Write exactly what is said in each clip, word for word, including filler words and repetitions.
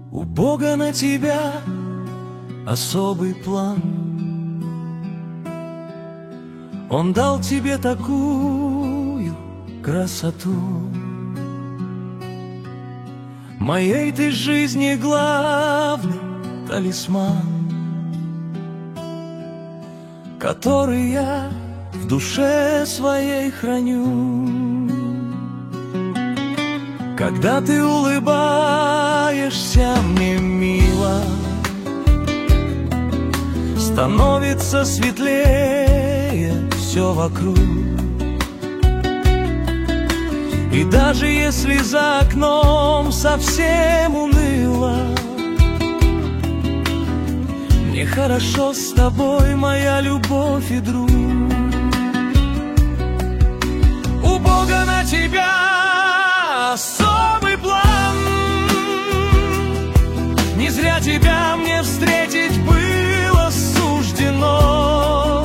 У Бога на тебя особый план. Он дал тебе такую красоту. Моей ты жизни главный талисман, который я в душе своей храню. Когда ты улыбаешься мне мило, становится светлее все вокруг. И даже если за окном совсем уныло, мне хорошо с тобой, моя любовь и друг. У Бога на тебя особый план. Не зря тебя мне встретить было суждено.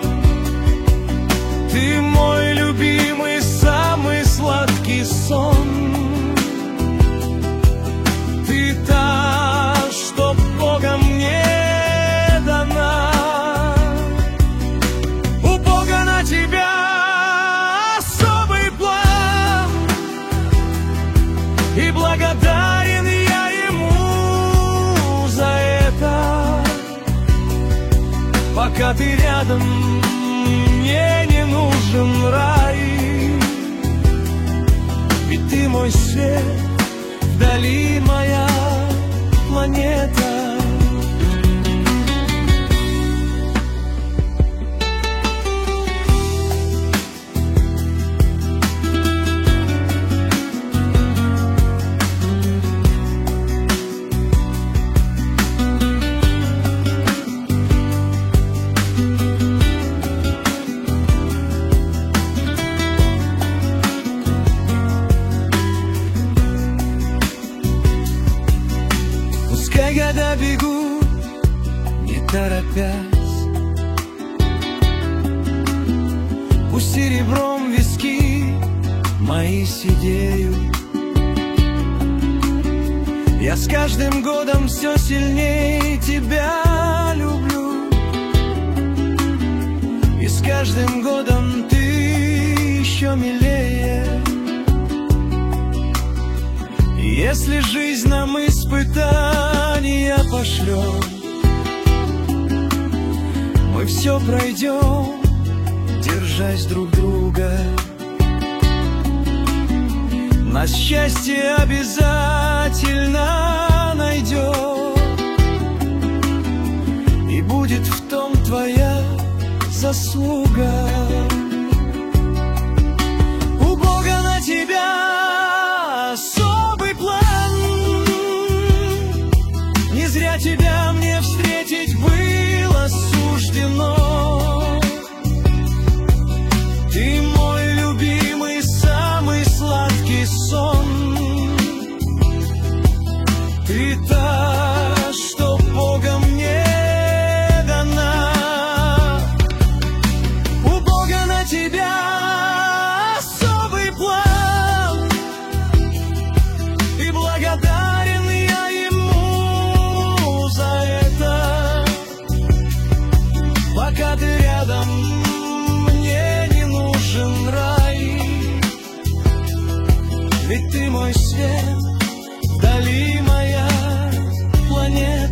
Ты мой любимый, самый сладкий сон. Ты та, что Богом мне дана. У Бога на тебя особый план, и благодарен я Ему за это. Пока ты рядом, мне не нужен рай, ведь ты мой свет, вдали моя планета. Пускай года бегут, не торопясь, пусть серебром виски мои сидеют. Я с каждым годом все сильнее тебя люблю, и с каждым годом ты еще милее. И если жизнь нам испытания пошлет, мы все пройдем, держась друг друга. Нас счастье обязательно найдет, и будет в том твоя заслуга. У Бога на тебя особый план. Не зря тебя мне встретить было суждено. Ты мой любимый, самый сладкий сон. Ты та, что Богом мне дана. У Бога на тебя особый план, и благодарен я Ему за это. Пока ты рядом, мне не нужен рай, ведь ты мой свет, вдали моя планета.